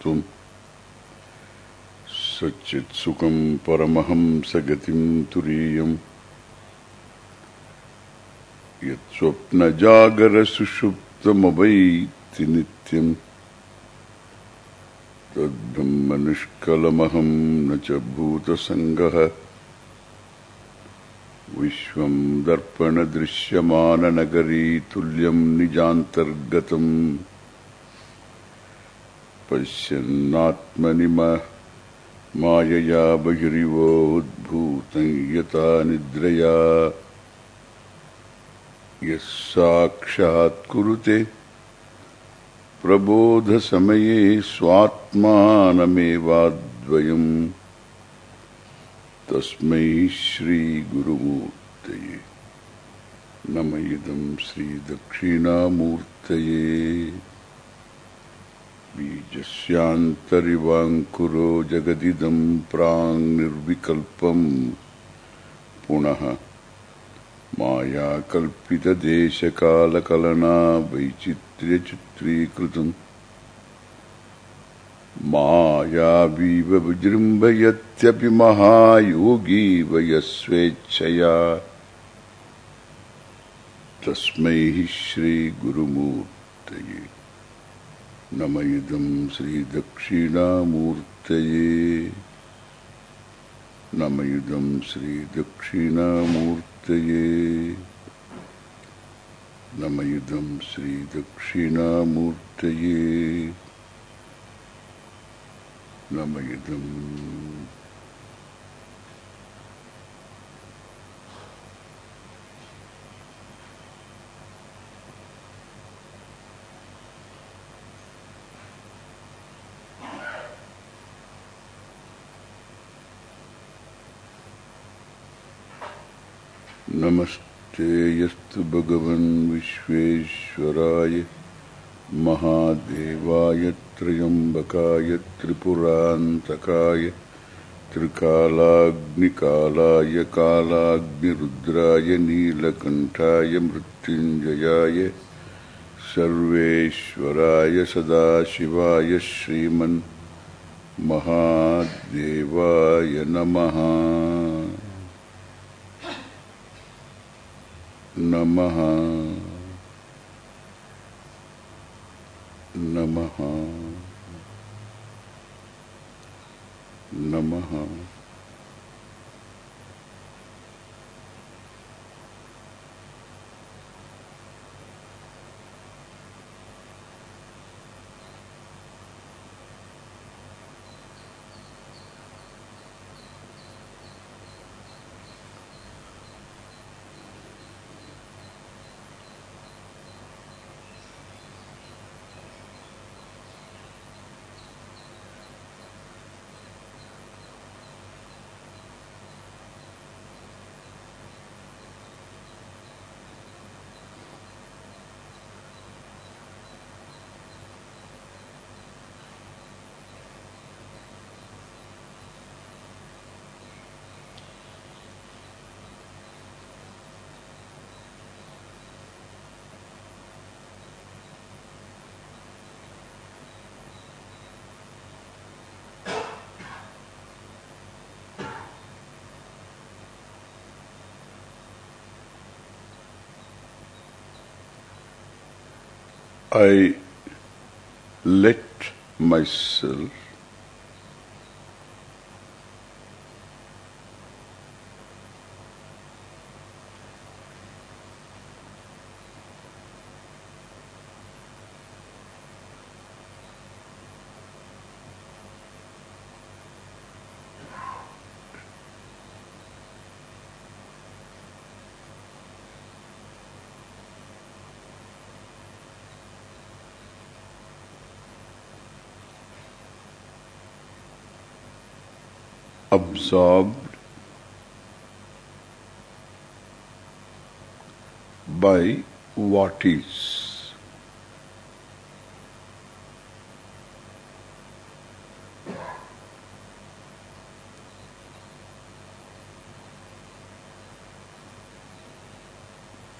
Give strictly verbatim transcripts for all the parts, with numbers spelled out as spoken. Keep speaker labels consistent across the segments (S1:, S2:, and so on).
S1: Tvam Satchit Sukham Paramaham Sagatim Turiyam Yat Swapna Jagara Sushuptam Abaiti Nityam Tad Brahma Nishkalamaham Nacha Bhuta Sangaha Vishwam Darpana Drishyamana Nagari Tulyam Nijantargatam Pasyanatmanima Mayaya Bhajrivo Udbhutan Yata Nidraya Yasakshat Kurute Prabodha Samaye Swatmanamevadvayam Tasmai Shri Guru Murtaye Namayidam Sri Dakshina Murtaye Bijasyantarivānkuro Jagadidam Prang Nirvikalpam Punaha Maya Kalpita Desha Kala Kalana Vaichitriya Chitri Krutam Maya Viva Vajrimbayatyapi Mahayogi Vayasvechaya Tasmai Shri Guru Murtaye Namayidam Sri Dakshina Murtaye Namayidam Sri Dakshina Murtaye Namayidam Sri Dakshina Murtaye Namayidam Namaste yastu bhagavan Vishveshwaraya Mahadevaya Triyambakaya Tripurantakaya Trikalagnikalaya Kalagnirudraya Nilakantaya Mrityunjayaya Sarveshwaraya Sadashivaya Sriman Mahadevaya Namaha Namaha Namaha Namaha I let myself absorbed by what is.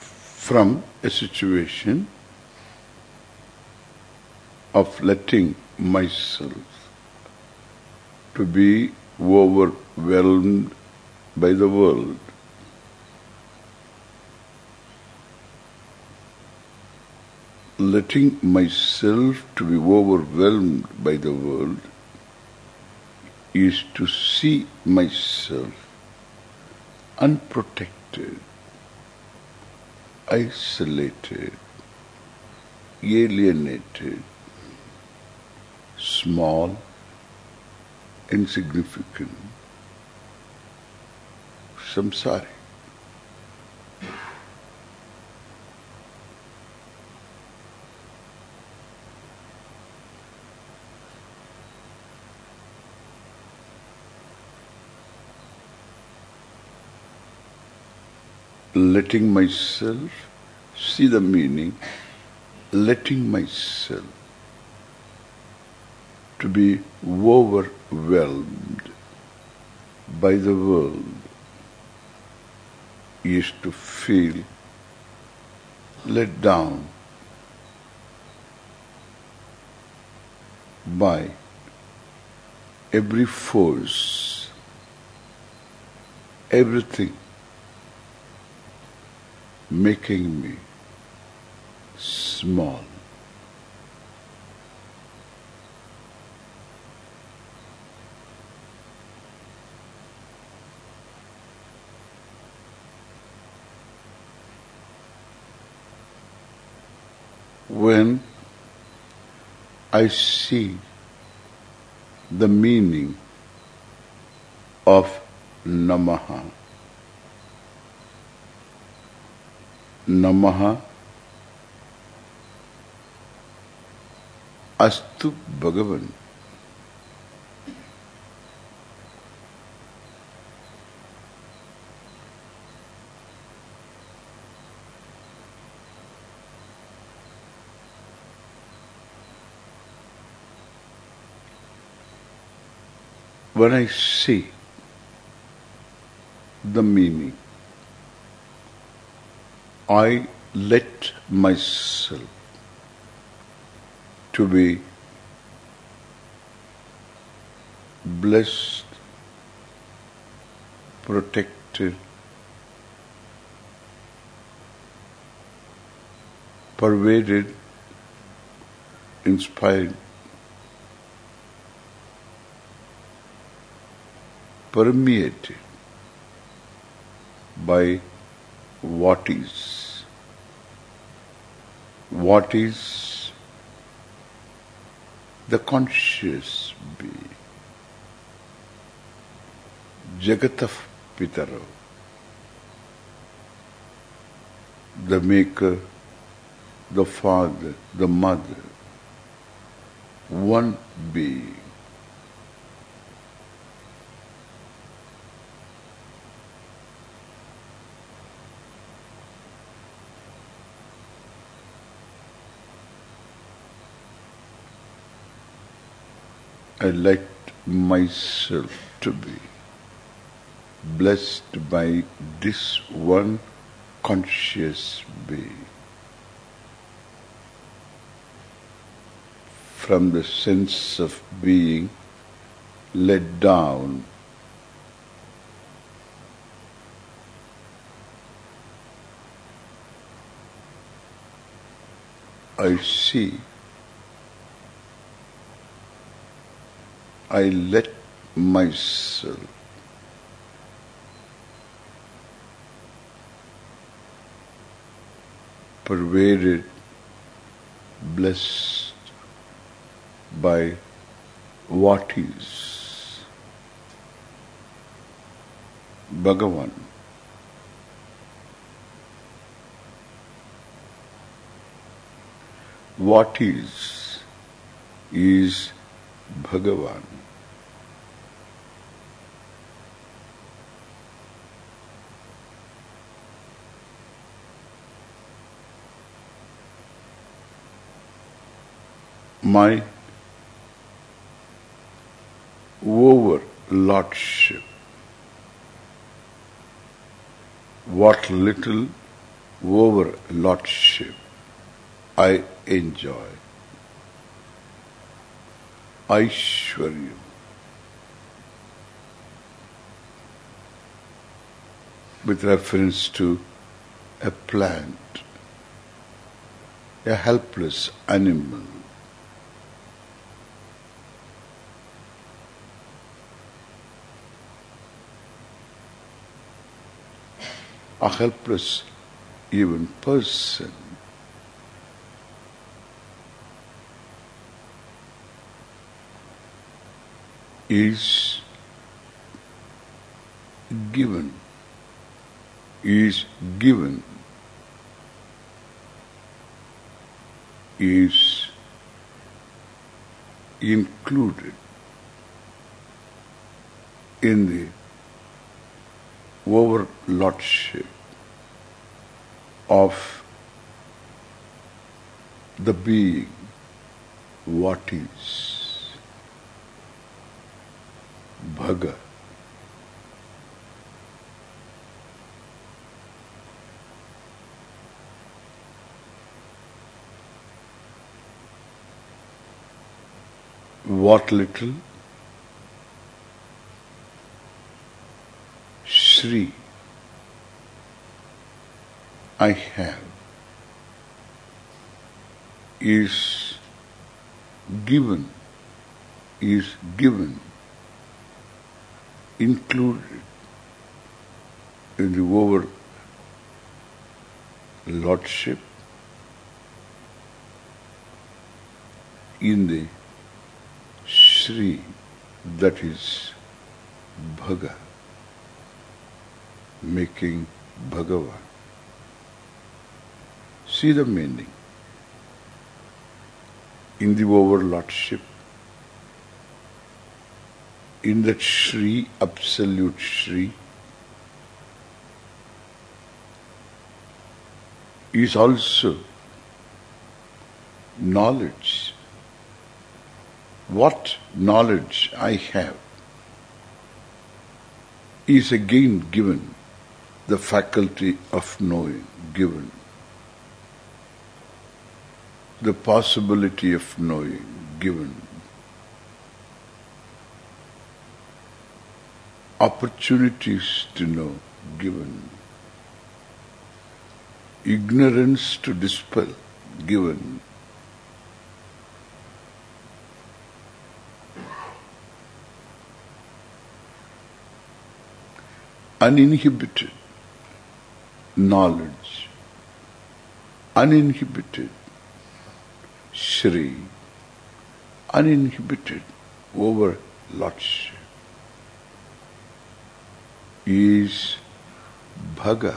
S1: From a situation of letting myself to be overwhelmed by the world. Letting myself to be overwhelmed by the world is to see myself unprotected, isolated, alienated, small, insignificant, samsari. Letting myself see the meaning, letting myself to be overwhelmed by the world is to feel let down by every force, everything making me small. When I see the meaning of Namaha, Namaha Astu Bhagavan. When I see the meaning, I let myself to be blessed, protected, pervaded, inspired, permeated by what is. What is the conscious being. Jagatah Pitaro, the maker, the father, the mother, one being. I let myself to be blessed by this one conscious being. From the sense of being let down, I see, I let myself pervaded, blessed by what is Bhagavan. What is is Bhagavan. My overlordship, what little overlordship I enjoy, Aishwaryam. With reference to a plant, a helpless animal. A helpless even person. Is given, is given, is included in the overlordship of the being what is. Bhaga. What little Shri I have is given, is given, included in the overlordship, in the Shri, that is Bhaga, making Bhagavan. See the meaning. In the overlordship, in that Shri, absolute Shri, is also knowledge. What knowledge I have is again given, the faculty of knowing given, the possibility of knowing given, opportunities to know given, ignorance to dispel given, uninhibited knowledge, uninhibited Shri, uninhibited overlordship is Bhaga,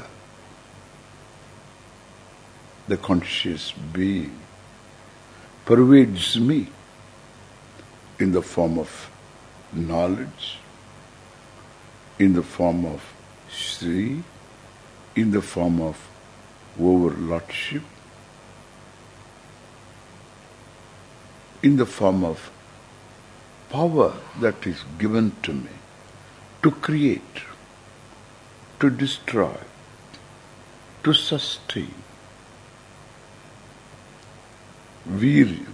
S1: the conscious being, pervades me in the form of knowledge, in the form of Shri, in the form of overlordship, in the form of power that is given to me to create, to destroy, to sustain. Viryam,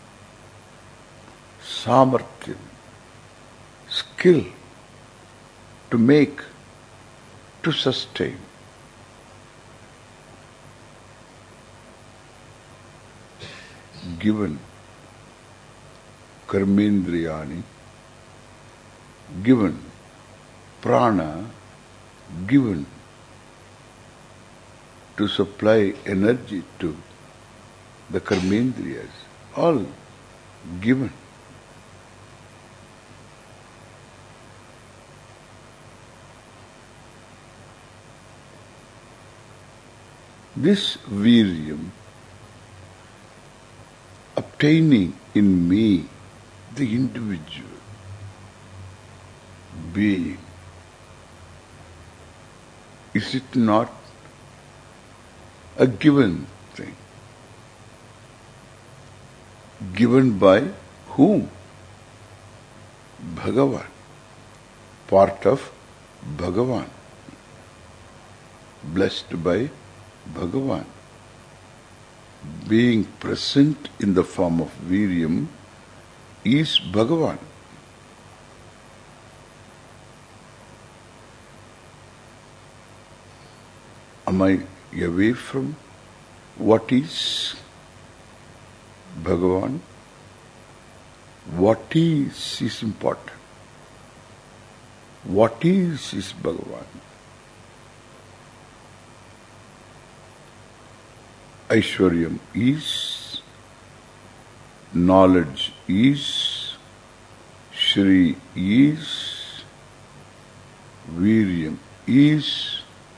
S1: samarthyam, skill to make, to sustain. Given karmendriyani, given prana, given to supply energy to the karmendriyas, all given. This viryam obtaining in me, the individual being, is it not a given thing? Given by whom? Bhagavan, part of Bhagavan, blessed by Bhagavan, being present in the form of viryam, is Bhagavan. Am I away from what is Bhagavan? What is is important. What is is Bhagavan. Aishwaryam is, knowledge is, Shri is, Viryam is,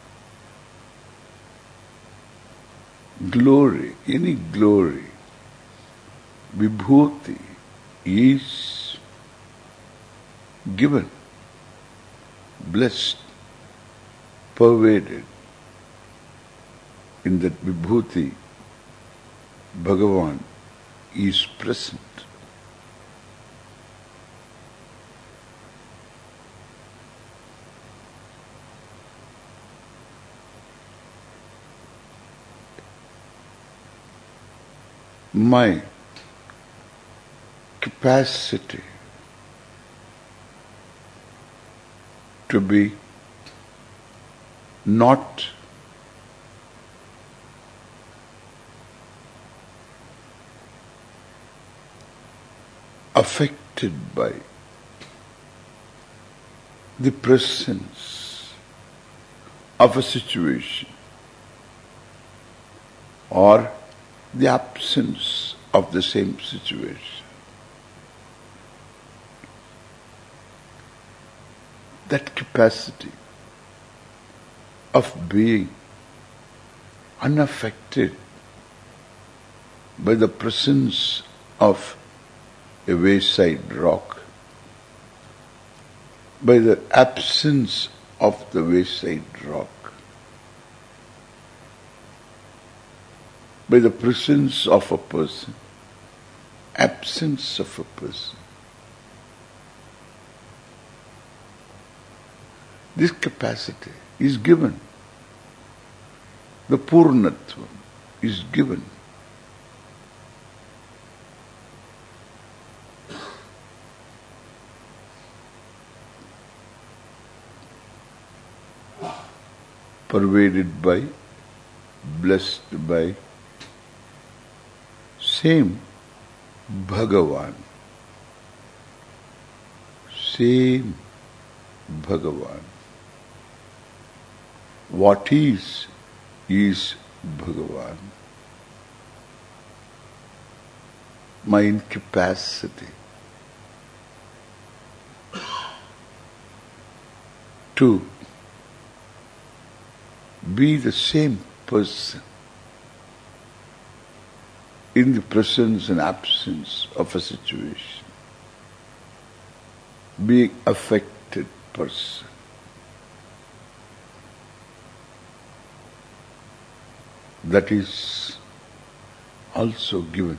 S1: glory, any glory, Vibhuti is given, blessed, pervaded. In that Vibhuti, Bhagavan is present. My capacity to be not affected by the presence of a situation or the absence of the same situation. That capacity of being unaffected by the presence of a wayside rock, by the absence of the wayside rock, by the presence of a person, absence of a person. This capacity is given. The Purnatvam is given. Pervaded by, blessed by, same Bhagavan. Same Bhagavan. What is, is Bhagavan. My incapacity to be the same person in the presence and absence of a situation, being affected person. That is also given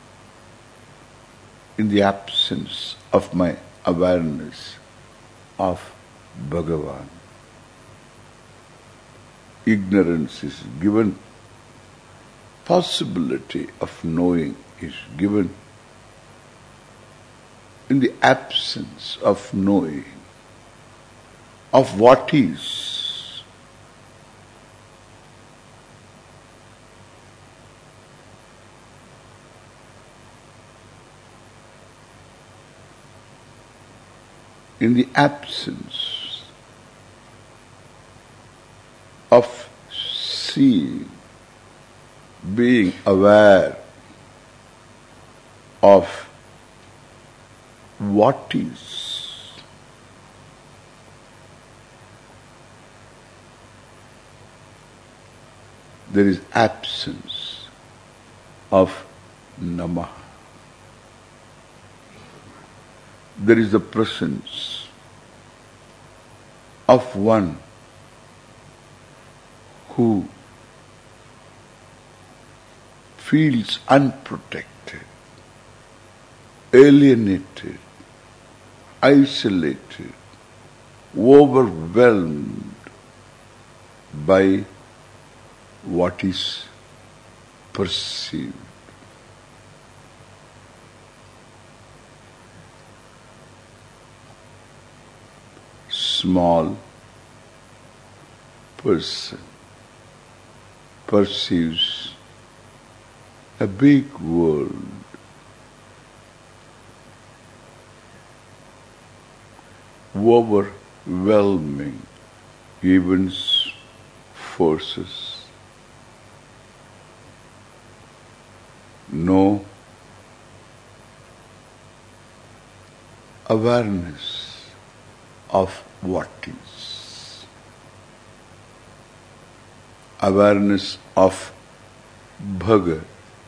S1: in the absence of my awareness of Bhagavan. Ignorance is given, possibility of knowing is given in the absence of knowing of what is. In the absence of seeing, being aware of what is. There is absence of Namaha. There is the presence of one who feels unprotected, alienated, isolated, overwhelmed by what is perceived. small person perceives a big world. Overwhelming events, forces. No awareness of what is. Awareness of Bhagat,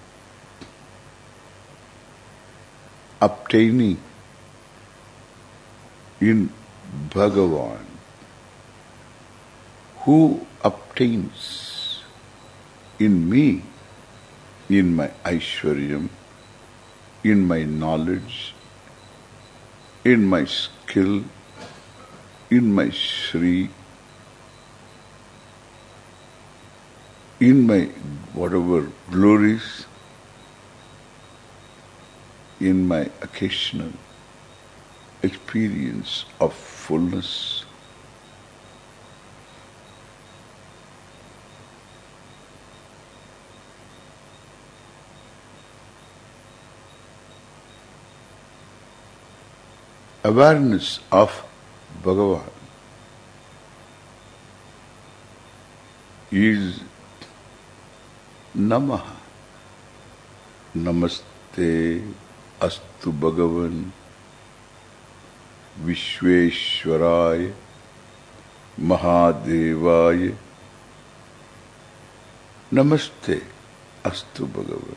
S1: obtaining in Bhagavan. Who obtains in me, in my Aishwaryam, in my knowledge, in my skill, in my Shri, in my whatever glories, in my occasional experience of fullness. Awareness of Bhagavan is Namaha. Namaste Astu Bhagavan Vishveshwaraya Mahadevaya. Namaste Astu Bhagavan.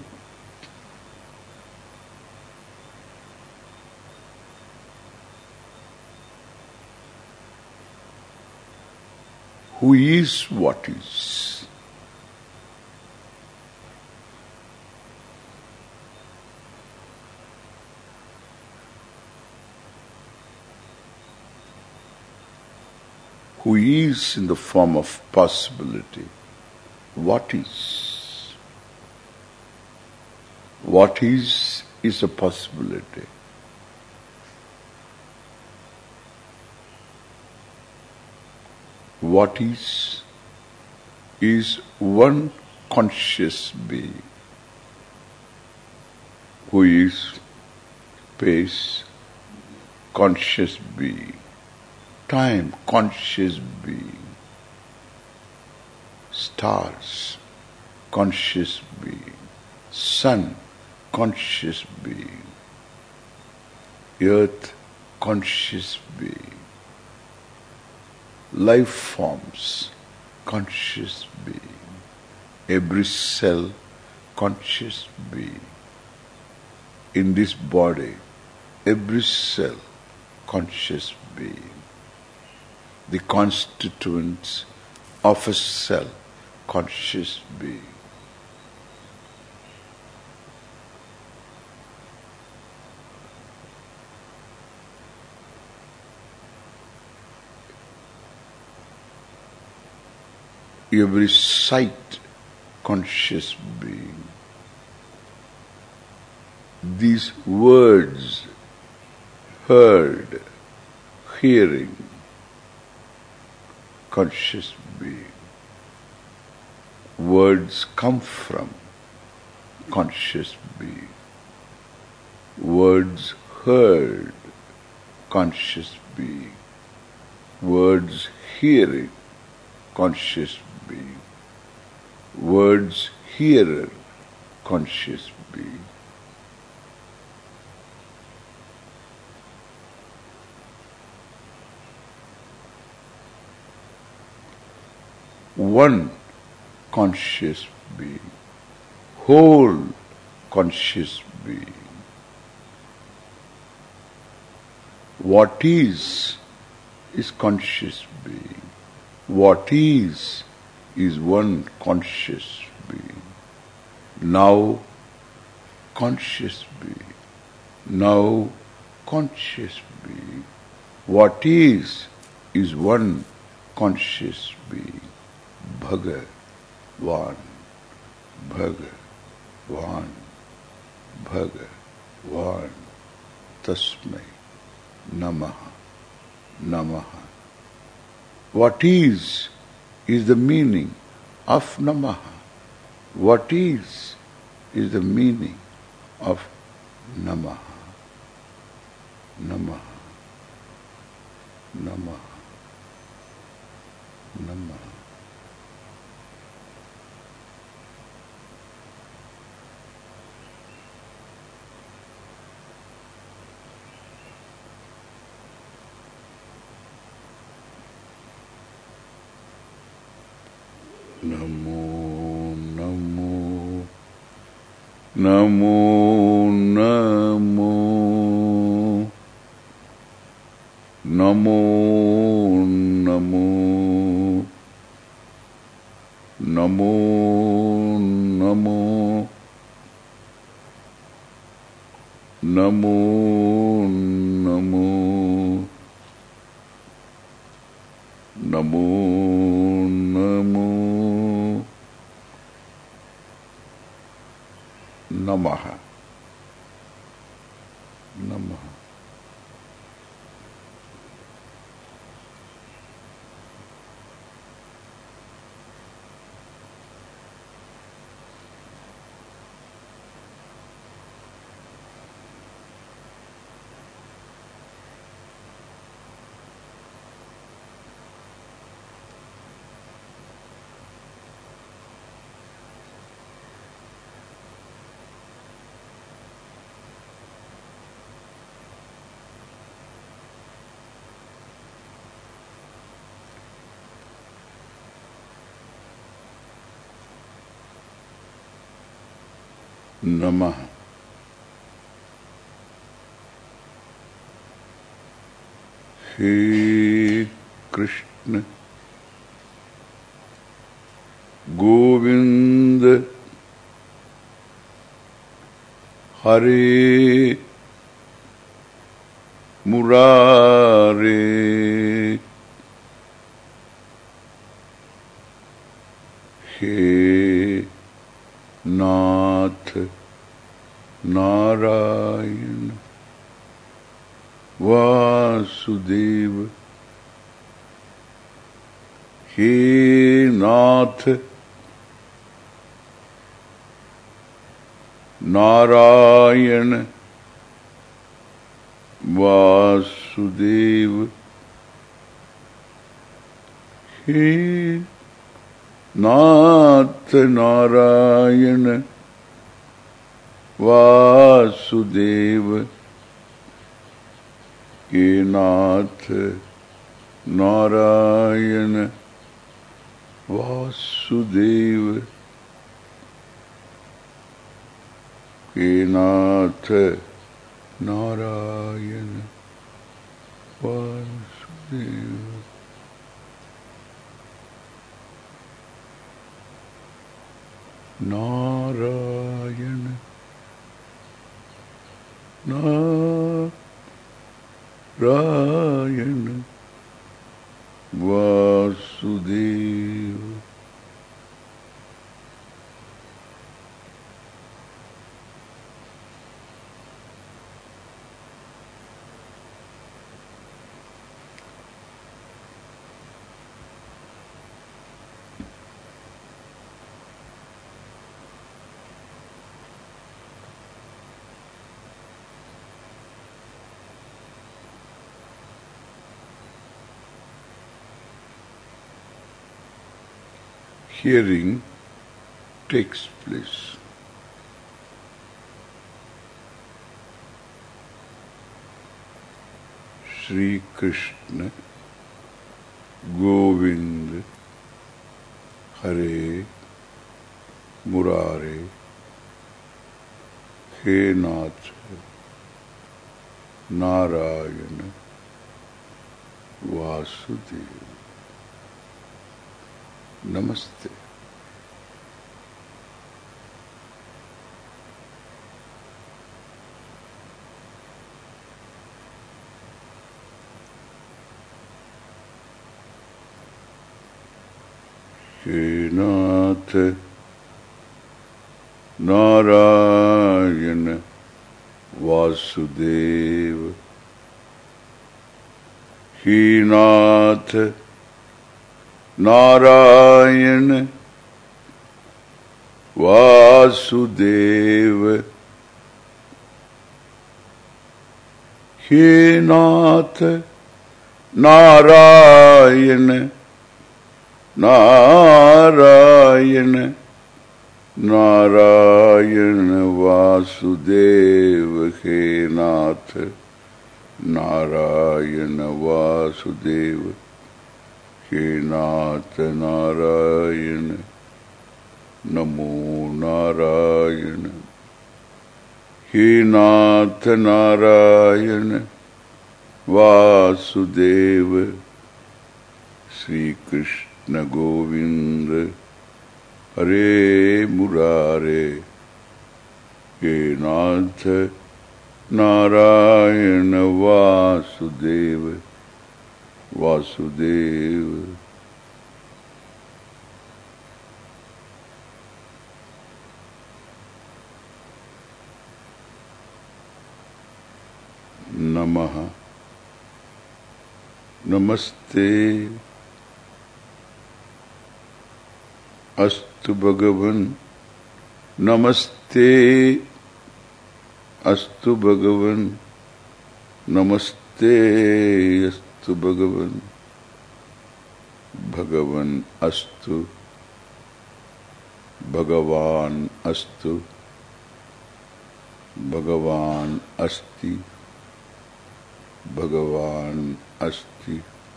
S1: Who is what is. Who is in the form of possibility. What is? What is is a possibility. What is, is one conscious being who is space, conscious being, time, conscious being, stars, conscious being, sun, conscious being, earth, conscious being, life forms, conscious being, every cell, conscious being. In this body, every cell, conscious being. The constituents of a cell, conscious being. Every sight, conscious being. These words, heard, hearing, conscious being. Words come from conscious being. Words heard, conscious being. Words hearing, conscious being. Words hearer, conscious being. One conscious being, whole conscious being. What is, is conscious being. What is, is one conscious being. Now, conscious being. Now, conscious being. What is, is one conscious being. Bhagavan, Bhagavan, Bhagavan, Tasmai, Namaha, Namaha, What is, is the meaning of Namaha. What is, is the meaning of Namaha. Namaha. Namaha. Namaha. Namo, Namo, Namo, Namo, Namo, Namo, Namo, Namo, Namo, Namo, Namo, Namo, Namaha, Namaha. Namaha. He Krishna, Govinda, Hare Murare, He Nath Narayan Vasudeva, He Nath Narayan Vasudeva, He Nath Narayan Vasudeva, He Nath Narayan Vasudeva, He Nath Narayan Vasudeva. Narayana, Narayana, Vasudeva. Hearing takes place. Sri Krishna, Govinda, Hare Murare, He Nath Narayana Vasudeva. Namaste. He Nath Narayana Vasudeva, He Nath Narayan Vasudev हे नाथ नारायण नारायण नारायण वासुदेव हे नाथ नारायण वासुदेव हे नाथ नारायण नमो नारायण हे नाथ नारायण वासुदेव श्री कृष्ण गोविंद हरे मुरारे हे नाथ नारायण वासुदेव वासुदेव। नमः नमस्ते अस्तु भगवन् नमस्ते अस्तु भगवन् नमस्ते अस्तु भगवन् भगवन् अस्तु भगवान् अस्तु भगवान् अस्ति भगवान् अस्ति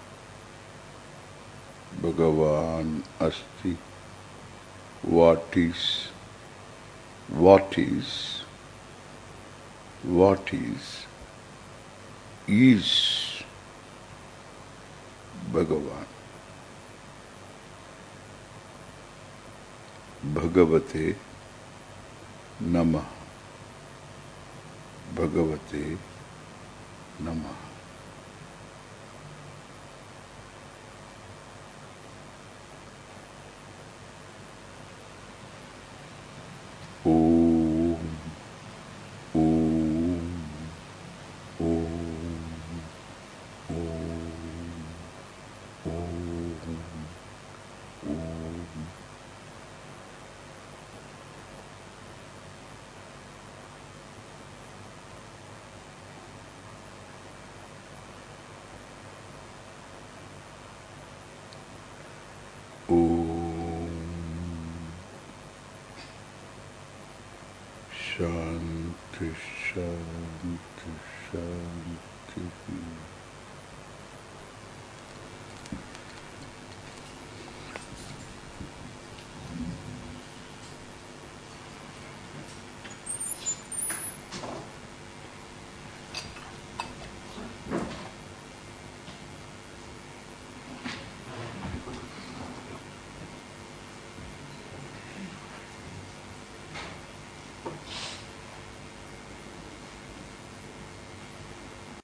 S1: भगवान् अस्ति। What is, what is, what is, is Bhagavan. Bhagavate Namah. Bhagavate Namah. Om, Om, Om, Om, Om, Om. Shanti, Shanti, Shanti.